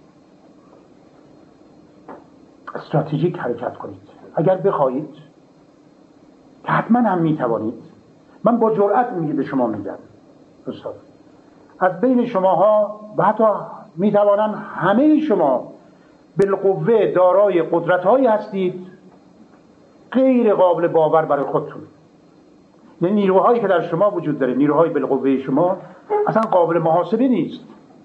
استراتژیک حرکت کنید. اگر بخواهید که حتما هم میتوانید، من با جرأت میگم به شما میگم استاد، از بین شماها و حتی میتوانم همه شما بالقوه دارای قدرت‌هایی هستید غیر قابل باور برای خودتون. یعنی نیروهایی که در شما وجود داره، نیروهای بالقوه شما اصلا قابل محاسبه نیست.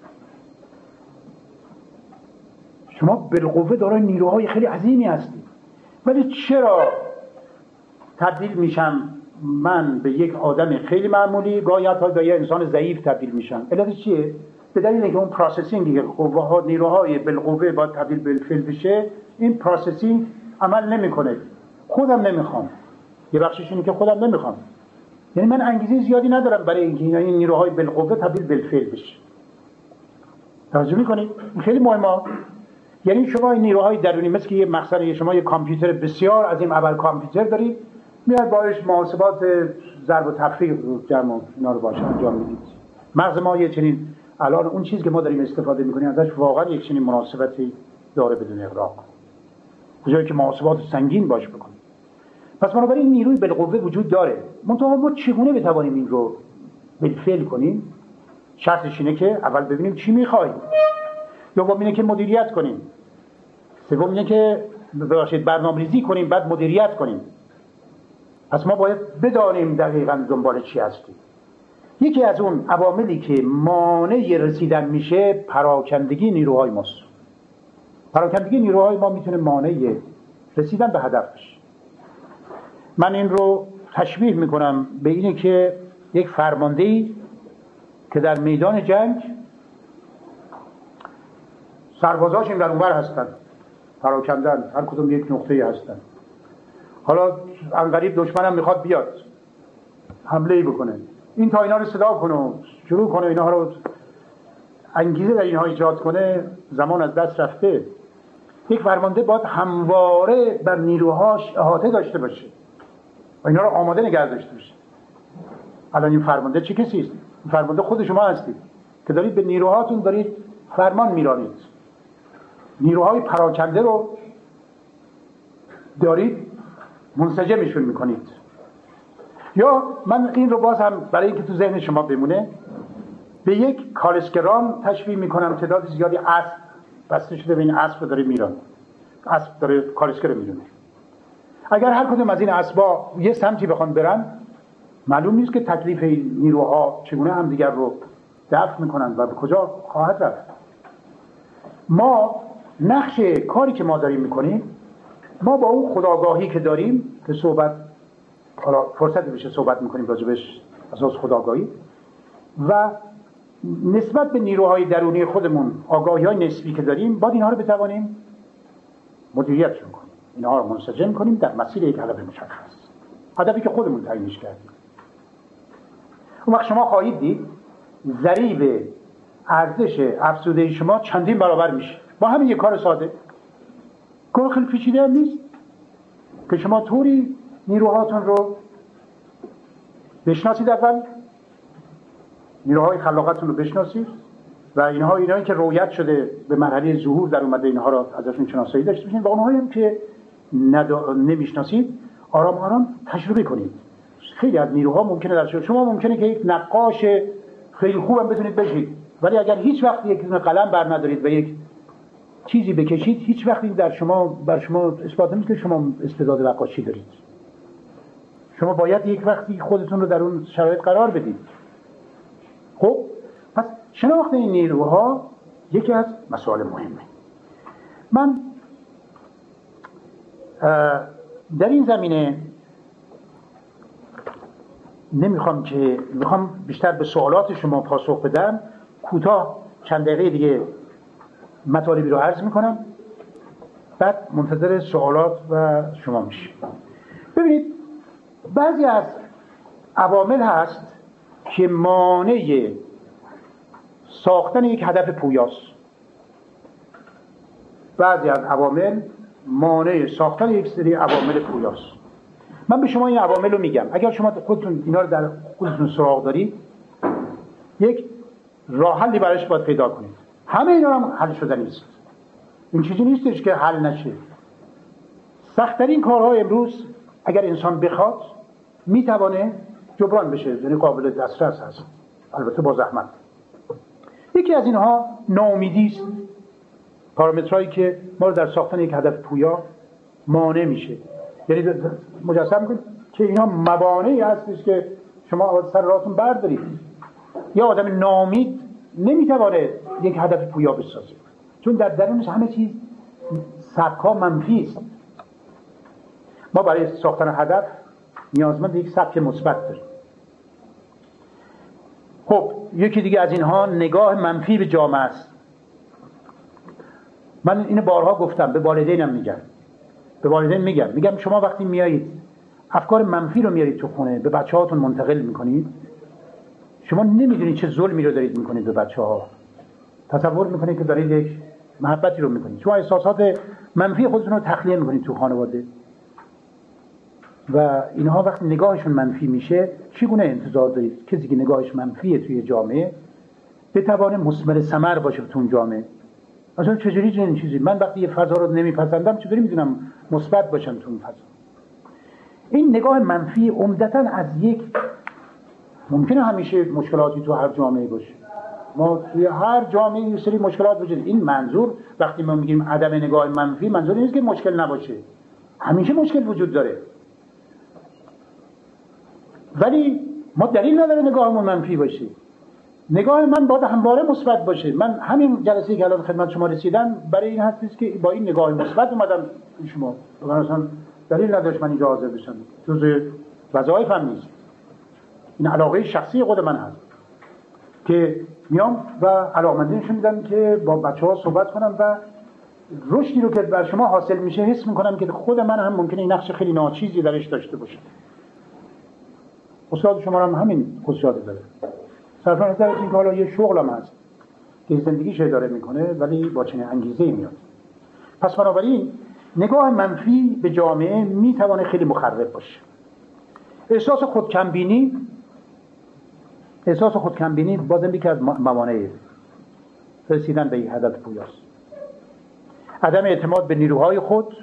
شما بالقوه دارای نیروهای خیلی عظیمی هستید، ولی چرا تبدیل میشم من به یک آدم خیلی معمولی، گاهی حتی به یک انسان ضعیف تبدیل میشم؟ علتش چیه؟ به دلیل اینکه اون پروسسینگ قوه ها، نیروهای بالقوه باید تبدیل به فعل بشه، این پروسسینگ عمل نمیکنه. خودم نمیخوام، یه بخشش اینه که خودم نمیخوام، یعنی من انگیزه زیادی ندارم برای اینکه این نیروهای بالقوه تبدیل به فعل بشه. توجه میکنید؟ این خیلی مهمه. یعنی شما این نیروهای درونی مثل که یه مخزن، شما یه کامپیوتر بسیار عظیم اول کامپیوتر دارید، میاد باش محاسبات ضرب و تفریق رو جمع اینا رو باش انجام میدید. مغز ما یه چنین الان اون چیزی که ما داریم استفاده میکنیم ازش واقعا یک چنین مناسبتی داره بدون اغراق، کجایی که محاسبات سنگین باش بکنید. پس بنابراین این نیروی بالقوه وجود داره. منتها ما چگونه بتوانیم این رو بالفعل کنیم؟ شرطش اینه که اول ببینیم چی میخوایم، دوم اینه که مدیریت کنیم، سوم اینه که ببخشید برنامه‌ریزی کنیم، بعد مدیریت کنیم. پس ما باید بدانیم دقیقاً دنبال چی هستیم. یکی از اون عواملی که مانع رسیدن میشه پراکندگی نیروهای ماست. پراکندگی نیروهای ما میتونه مانع رسیدن به هدف بشه. من این رو تشبیه میکنم به اینه که یک فرماندهی که در میدان جنگ سربازاش این در اونور هستن، پراکندن، هر کدوم یک نقطه‌ای هستن. حالا عنقریب دشمنم میخواد بیاد حمله‌ای بکنه، این تا اینا رو صدا کنه و شروع کنه اینا رو انگیزه در اینها ایجاد کنه، زمان از دست رفته. یک فرمانده باید همواره بر نیروهاش احاطه داشته باشه و اینا رو آماده نگه داشته باشه. الان این فرمانده چه کسی است؟ این فرمانده خود شما هستید که دارید به نیروهاتون دارید فرمان میرانید، نیروهای پراکنده رو دارید منسجمشون میکنید. یا من این رو باز هم برای اینکه تو ذهن شما بمونه به یک کالسکران تشبیه میکنم، تعداد زیادی اسب بسته شده به این اسب رو داره میرانه، اسب داره کالسکه رو میرونه. اگر هر کدوم از این اسبا یه سمتی بخوان برن، معلوم نیست که تکلیف نیروها چگونه هم دیگر رو دفع میکنن و به کجا خواهد رفت. ما نقش کاری که ما داریم میکنیم، ما با اون خودآگاهی که داریم که صحبت حالا فرصت بشه صحبت میکنیم راجبش، اساس خودآگاهی و نسبت به نیروهای درونی خودمون، آگاهی های نسبی که داریم، باید اینها رو بتوانیم مدیریتشون کنیم، اینها رو منسجم کنیم در مسیر یک هدف مشخص، هدفی که خودمون تعیینش کردیم. اون وقت شما خواهید دید ضریب ارزش افزوده شما چندین برابر میشه با همین یک کار ساده. کار خیلی پیچیده هم نیست که شما طوری نیروهاتون رو بشناسید، اول نیروهای خلاقتون رو بشناسید و اینها اینایی که رویت شده به مرحله ظهور در اومده اینها رو ازشون شناسایی داشته باشید و اونهایی هم که ندا... نمیشناسید آرام آرام تجربه کنید. خیلی از نیروها ممکنه در شما ممکنه که یک نقاش خیلی خوبم بتونید بشید، ولی اگر هیچ وقت یک دونه قلم بر ندارید و یک چیزی بکشید، هیچ وقتی در شما بر شما اثبات نمیشه که شما استعداد نقاشی دارید. شما باید یک وقتی خودتون رو در اون شرایط قرار بدید. خب پس شناخت این نیروها یکی از مسائل مهمه. من در این زمینه نمیخوام که میخوام بیشتر به سوالات شما پاسخ بدم. کوتاه چند دقیقه دیگه مطالبی رو عرض میکنم، بعد منتظر سوالات و شما میشیم. ببینید بعضی از عوامل هست که مانع ساختن یک هدف پویاست. بعضی از عوامل مانع ساختن یک سری عوامل پویاست. من به شما این عوامل رو میگم، اگر شما خودتون اینا رو در خودتون سراغ دارید، یک راه حلی برایش باید پیدا کنید. همه اینا هم حل شده نیست. این چیزی نیستش که حل نشه. سخت‌ترین کارهای امروز اگر انسان بخواد میتوانه جبران بشه، یعنی قابل دسترس هست، البته با زحمت. یکی از اینها ناامیدی است، پارامترهایی که ما رو در ساختن یک هدف پویا مانع میشه. یعنی مجسم کنید که اینا موانعی هستش که شما از سر راهتون بردارید. یا آدم ناامید نمیتونه یک هدف پویا بسازه، چون در درونش همه چیز سبک‌ها منفی است. ما برای ساختن هدف نیازمند یک سبک مثبت داریم. خب یکی دیگه از اینها نگاه منفی به جامعه است. من اینو بارها گفتم، به والدینم میگم، به والدین میگم میگم شما وقتی میایید افکار منفی رو میارید تو خونه به بچه‌هاتون منتقل میکنید، شما نمیدونید چه ظلمی رو دارید میکنید به بچه‌ها. تصور میکنید که دارید یک محبتی رو میکنید. شما احساسات منفی خودتون رو تخلیه میکنید تو خانواده و اینها وقتی نگاهشون منفی میشه، چگونه انتظار دارید کسی که نگاهش منفیه توی جامعه بتوانه مثمر ثمر باشه تو اون جامعه؟ اصلا چجوری چنین چیزی؟ من وقتی یه فضا رو نمیپسندم چطوری میدونم مثبت باشم تو اون فضا؟ این نگاه منفی عمدتاً از یک، ممکنه همیشه مشکلاتی تو هر جامعه باشه، ما توی هر جامعه یه سری مشکلات وجود. این منظور وقتی ما میگیم عدم نگاه منفی، منظور نیست که مشکل نباشه، همیشه مشکل وجود داره، ولی ما دلیل نداره نگاهمون منفی باشه. نگاه من باید همواره مثبت باشه. من همین جلسه که الان خدمت شما رسیدم برای این هست که با این نگاه مثبت اومدم شما، مثلا دلیل نداشت من اینجا حاضر بشم، جزء وظایفم نیست، این علاقه شخصی خود من هست که میام و علاقمندی نشون میدم که با بچه‌ها صحبت کنم و رشدی رو که بر شما حاصل میشه حس میکنم که خود من هم ممکنه این نقش خیلی ناچیزی درش داشته باشم. استاد شما هم همین خصوصیات داره. صرفا نظر از اینکه حالا یه شغلم هست که زندگیش اداره میکنه ولی با چنین انگیزه‌ای میاد. پس بنابراین نگاه منفی به جامعه میتونه خیلی مخرب باشه. احساس خودکمبینی احساس خودکمبینی بازم یکی از موانع رسیدن به این هدف پویاست. عدم اعتماد به نیروهای خود،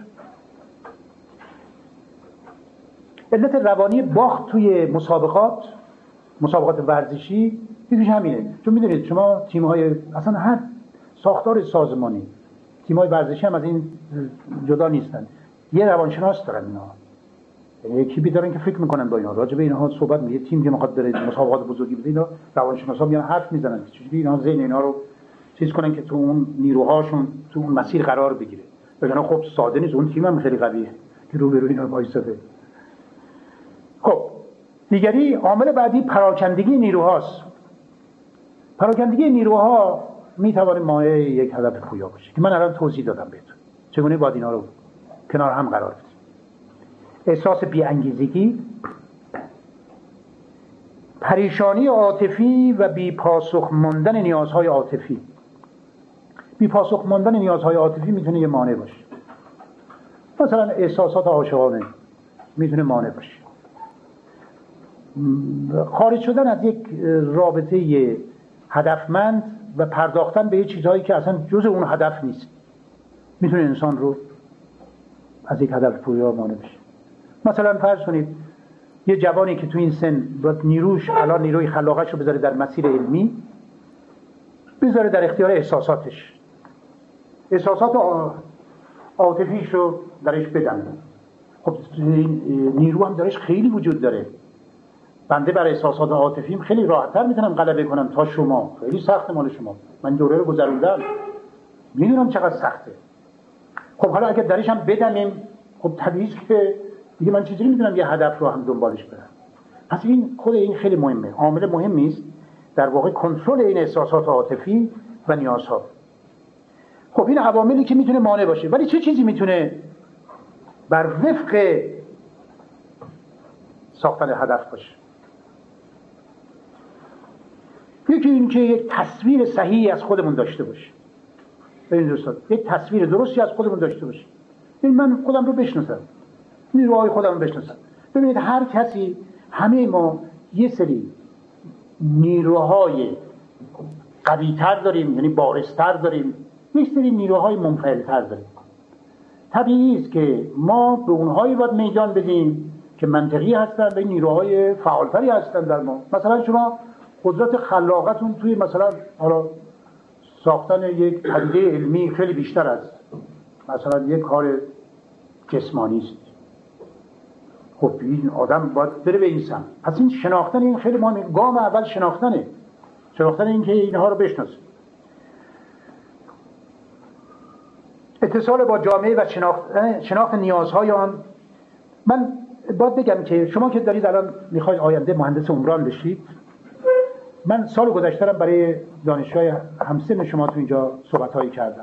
علت روانی باخت توی مسابقات مسابقات ورزشی یکیش همینه. چون میدونید شما تیم‌های اصلا هر ساختار سازمانی، تیم‌های ورزشی هم از این جدا نیستن، یه روانشناس دارن اینا، یعنی یکی دارن که فکر میکنن با اینا راجع به اینها صحبت میگه. تیم که میخواد بره مسابقات بزرگی بده، اینا روانشناسا میان حرف میزنن که چجوری اینا ذهن اینا رو چیز کنن که تو اون نیروهاشون تو اون مسیر قرار بگیره. بگن خب ساده نیست، اون تیم هم خیلی قویه که رو به رو اینا وایساده. خب دیگری عامل بعدی پراکندگی نیروهاست. پراکندگی نیروها میتونه مایه یک هدف پویا باشه که من الان توضیح دادم بهتون چگونه باید اینا رو کنار هم قرار بدیم. احساس بی‌انگیزگی، پریشانی عاطفی و بی پاسخ ماندن نیازهای عاطفی. بی پاسخ ماندن نیازهای عاطفی میتونه یه مانع باشه. مثلا احساسات عاشقانه میتونه مانع باشه. خارج شدن از یک رابطه هدفمند و پرداختن به یه چیزهایی که اصلا جز اون هدف نیست میتونه انسان رو از یک هدف پویا مانع بشه. مثلا فرض کنید یه جوانی که تو این سن با نیروش الان نیروی خلاقش رو بذاره در مسیر علمی، بذاره در اختیار احساساتش، احساسات عاطفیش رو درش بدن. خب نیرو هم درش خیلی وجود داره. بنده بر احساسات عاطفیم خیلی راحت‌تر میتونم غلبه کنم تا شما. خیلی سخته مال شما، من دوره رو گذروندم، میدونم چقدر سخته. خب حالا اگه درش هم بدمیم، خب طبیعیه که دیگه من چجوری میدونم یه هدف رو هم دنبالش برم. پس این خود این خیلی مهمه، عامل مهمی است در واقع کنترل این احساسات عاطفی و نیازها. خب این عواملی که میتونه مانع باشه، ولی چه چیزی میتونه بر وفق ساختن هدف باشه؟ یکی این که یک تصویر صحیحی از خودمون داشته باشه. ببین دوستان، یک تصویر درستی از خودمون داشته باشه. این من خودم رو بشناسم، نیروهای خودم رو بشناسم. ببینید هر کسی، همه ما یه سری نیروهای قوی‌تر داریم، یعنی بارزتر داریم، یک سری نیروهای منفعل‌تر داریم. طبیعی است که ما به اونهایی باید میدان بدیم که منطقی هستن و نیروهای فعالتری هستن در ما. مثلا شما قدرت خلاقتون توی مثلا حالا ساختن یک پدیده علمی خیلی بیشتر از مثلا یک کار جسمانی است. خب این آدم باید بره به این سمت. پس این شناختن این خیلی مهمه. گام اول شناختنه، شناختن این که اینها رو بشناسه. اتصال با جامعه و شناخت, شناخت نیازهای آن. من باید بگم که شما که دارید الان میخواید آینده مهندس عمران بشید، من سال گذشته‌ام برای دانشجوهای همسن شما تو اینجا صحبت‌هایی کردم.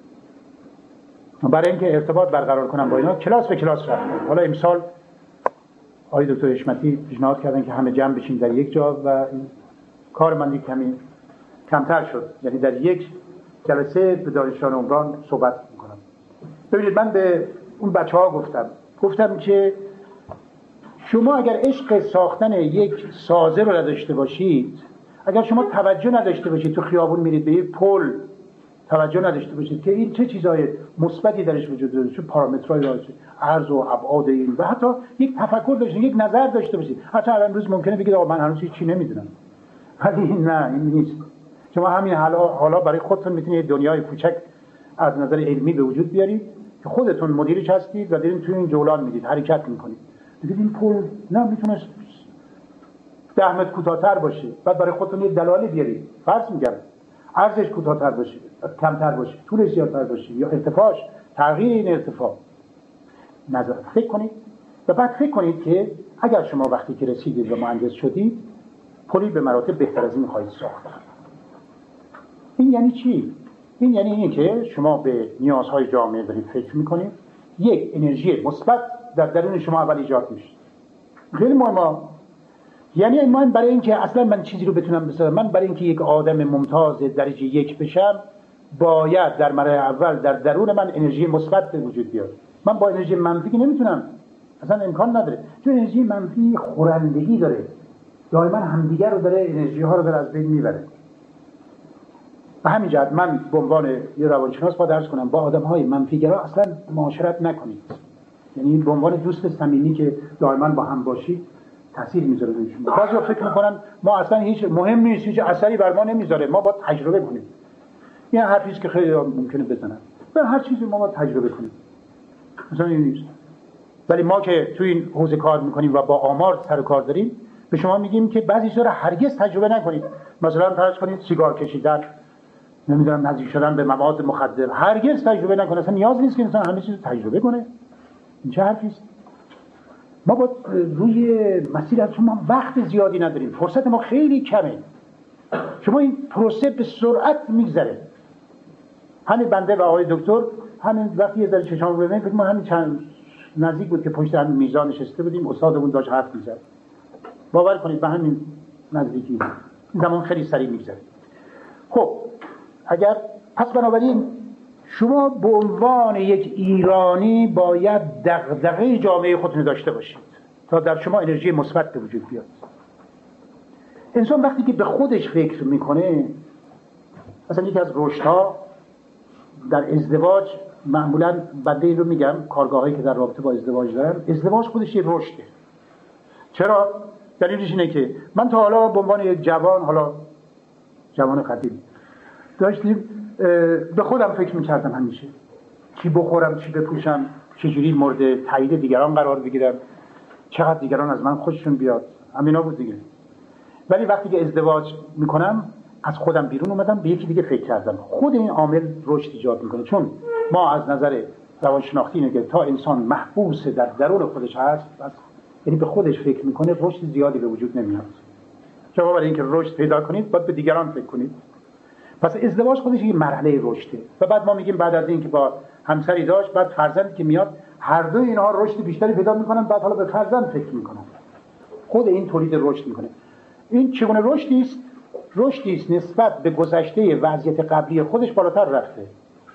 برای اینکه ارتباط برقرار کنم با اینا کلاس به کلاس رفتم. حالا امسال آقای دکتر حشمتی پیشنهاد کردن که همه جمع بشین در یک جا و این کار من کمی کمتر شد. یعنی در یک جلسه به دانشجویان عمران صحبت می‌کنم. ببینید من به اون بچه‌ها گفتم گفتم که شما اگر عشق ساختن یک سازه رو نداشته باشید، اگر شما توجه نداشته باشید تو خیابون میرید به یک پل توجه نداشته باشید که این چه چیزهای مثبتی درش وجود داره، چه پارامترهای داره، عرض و ابعاد این، و حتی یک تفکر داشته، یک نظر داشته باشید. حتی امروز ممکنه بگید آقا من هنوز چی نمیدونم، ولی نه، این نیست. شما همین حالا حالا برای خودتون میتونید دنیای کوچک از نظر علمی به وجود بیارید که خودتون مدیرش هستید و دارین توی این جولان میدید، حرکت میکنید. میگید این پل نه میتونه ده متر کوتاه‌تر باشه، بعد برای خودتون یه دلاله بیارید، فرض میگم عرضش کوتاه‌تر باشه، کمتر باشه، طولش زیادتر باشه، یا ارتفاعش، تغییر این ارتفاع. نظر فکر کنید و بعد فکر کنید که اگر شما وقتی که رسیدید و مهندس شدید، پلی به مراتب بهتر از این خواهید ساخت. این یعنی چی؟ این یعنی این که شما به نیازهای جامعه دارید فکر میکنید، یک انرژی مثبت در درون شما اول ایجاد میشه. خیلی مهمه. یعنی من برای اینکه اصلا من چیزی رو بتونم بسازم، من برای اینکه یک آدم ممتاز درجه یک بشم، باید در مرحله اول در درون من انرژی مثبت به وجود بیاد. من با انرژی منفی که نمیتونم، اصلا امکان نداره، چون انرژی منفی خورندگی داره، دائما همدیگر رو داره، انرژی ها رو داره از بین میبره. به همین جهت من به عنوان یه روانشناس با درس کنم با آدم های منفیگرا اصلا معاشرت نکنید. یعنی به عنوان دوست صمیمی که دائما با هم باشید تاثیر میذاره روی شما. بعضیا فکر میکنن ما اصلا هیچ مهم نیست، هیچ اثری بر ما نمیذاره، ما باید تجربه کنیم. این حرفی است که خیلی ممکنه بزنن. و هر چیزی ما باید تجربه کنیم. مثلا این نیست. ولی ما که تو این حوزه کار میکنیم و با آمار سر کار داریم، به شما میگیم که بعضی چیزا رو هرگز تجربه نکنید. مثلا فرض کنید سیگار کشیدن، نمیدونم نزدیک شدن به مواد مخدر، هرگز تجربه نکنه. اصلا نیاز نیست که انسان همه چیز تجربه کنه. این چه حرفی است؟ ما با روی مسیر شما وقت زیادی نداریم، فرصت ما خیلی کمه. شما این پروسه به سرعت میگذره. همین بنده و آقای دکتر همین وقتی یه ذره چشام رو ببینید، ما همین چند نزدیک بود که پشت همین میزان نشسته بودیم، استادمون داشت حرف میزد. باور کنید به همین نزدیکی زمان خیلی سریع میگذره. خب اگر پس بنابراین شما به عنوان یک ایرانی باید دغدغه جامعه خودتون داشته باشید تا در شما انرژی مثبت به وجود بیاد. انسان وقتی که به خودش فکر میکنه، مثلا یکی از رشدها در ازدواج، معمولا بنده این رو میگم کارگاهایی که در رابطه با ازدواج دارن، ازدواج خودش یه رشده. چرا؟ دلیلش اینه که من تا حالا به عنوان یک جوان، حالا جوان قدیم، داشتیم به خودم فکر میکردم همیشه چی بخورم، چی بپوشم، چجوری مورد تایید دیگران قرار بگیرم، چقدر دیگران از من خوششون بیاد، همینا بود دیگه. ولی وقتی که ازدواج میکنم از خودم بیرون اومدم، به یکی دیگه فکر کردم. خود این عامل رشد ایجاد میکنه، چون ما از نظر روانشناختی اینه که تا انسان محبوس در درون خودش هست، بس یعنی به خودش فکر میکنه، رشد زیادی به وجود نمیاد. شما برای اینکه رشد پیدا کنید باید به دیگران فکر کنید. پس ازدواج خودش یه مرحله رشده. و بعد ما میگیم بعد از اینکه با همسری داشت، بعد فرزندی که میاد، هر دو اینها رشد بیشتری پیدا میکنن، بعد حالا به فرزند فکر میکنن. خود این تولید رشد میکنه. این چگونه رشدی است؟ رشدی است نسبت به گذشته وضعیت قبلی خودش بالاتر رفته.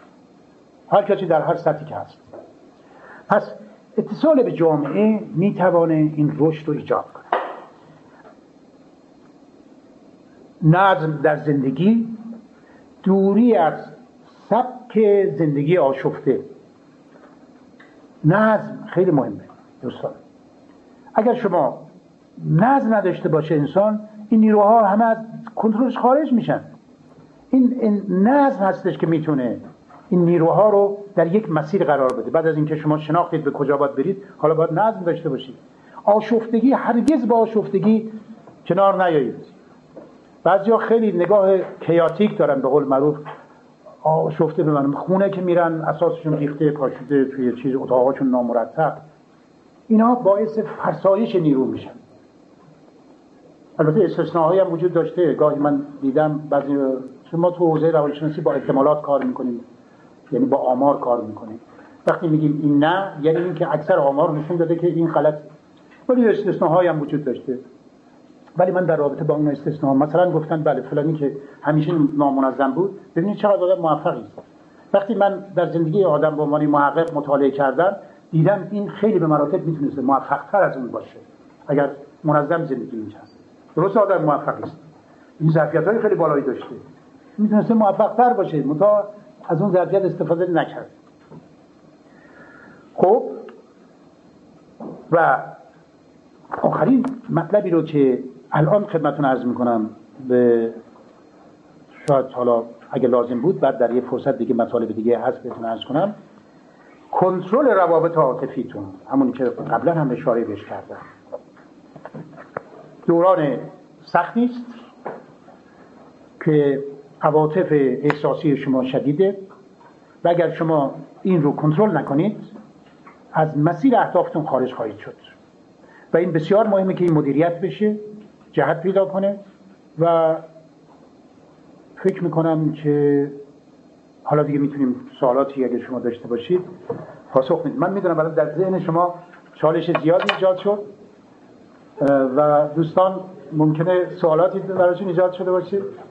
هر کسی در هر سطحی که هست. پس اتصال به جامعه میتوانه این رشد رو ایجاد کنه. نظم در زندگی، دوری از سبک زندگی آشفته. نظم خیلی مهمه دوستان. اگر شما نظم نداشته باشه انسان، این نیروها همه از کنترلش خارج میشن. این, این نظم هستش که میتونه این نیروها رو در یک مسیر قرار بده. بعد از اینکه شما شناختید به کجا باید برید، حالا باید نظم داشته باشید. آشفتگی، هرگز با آشفتگی کنار نیایید. بعضیا خیلی نگاه کیاتیک دارن، به قول معروف آشفته بمانن. خونه که میرن اساسشون ریخته پاشیده توی چیز، اتاقاشون نامرتب. اینا باعث فرسایش نیرو میشن. البته استثناءهایی هم وجود داشته. گاهی من دیدم بعضی ما تو حوزه روانشناسی با احتمالات کار میکنیم، یعنی با آمار کار میکنیم. وقتی میگیم این نه، یعنی این که اکثر آمار نشون داده که این غلط. ولی استثناءهایی هم وجود داشته. ولی من در رابطه با اون استثناء مثلا گفتن بله فلانی که همیشه نامنظم بود، ببینید چقدر آدم موفقی است. وقتی من در زندگی آدم به عنوان محقق مطالعه کردم، دیدم این خیلی به مراتب میتونه موفق‌تر از اون باشه اگر منظم زندگی می‌کرد. درست آدم موفقی است. این ظرفیت‌های خیلی بالایی داشته. میتونسته موفق تر باشه، منتها از اون ظرفیت استفاده نکرد. خب و آخرین مطلبی رو که الان خدمتتون عرض میکنم، به شاید حالا اگه لازم بود بعد در یه فرصت دیگه مطالب دیگه هست بهتون عرض کنم، کنترل روابط عاطفیتون، همونی که قبلا هم اشاره بهش کردم. دوران سختی است که عواطف احساسی شما شدیده و اگر شما این رو کنترل نکنید از مسیر اهدافتون خارج خواهید شد و این بسیار مهمه که این مدیریت بشه، جهت پیدا کنه و فکر میکنم که حالا دیگه میتونیم سوالاتی اگر شما داشته باشید پاسخ میدید. من میدونم الان در ذهن شما چالش زیادی ایجاد شد و دوستان ممکنه سوالاتی براشون ایجاد شده باشه.